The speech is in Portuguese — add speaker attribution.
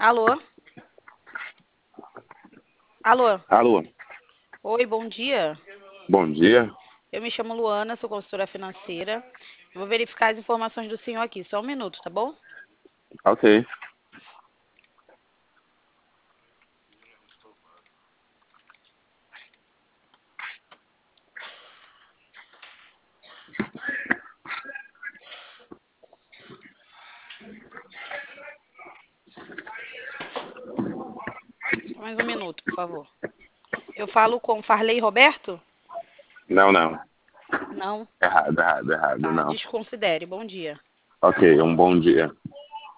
Speaker 1: Alô? Alô?
Speaker 2: Alô,
Speaker 1: Oi, bom dia.
Speaker 2: bom dia.
Speaker 1: Eu me chamo Luana, sou consultora financeira. Eu vou verificar as informações do senhor aqui. Só um minuto, tá bom?
Speaker 2: Ok.
Speaker 1: Só mais um minuto, por favor. Eu falo com Farley Roberto?
Speaker 2: Não.
Speaker 1: Não.
Speaker 2: Errado,
Speaker 1: Tá,
Speaker 2: não.
Speaker 1: desconsidere. Bom dia.
Speaker 2: Ok, um bom dia.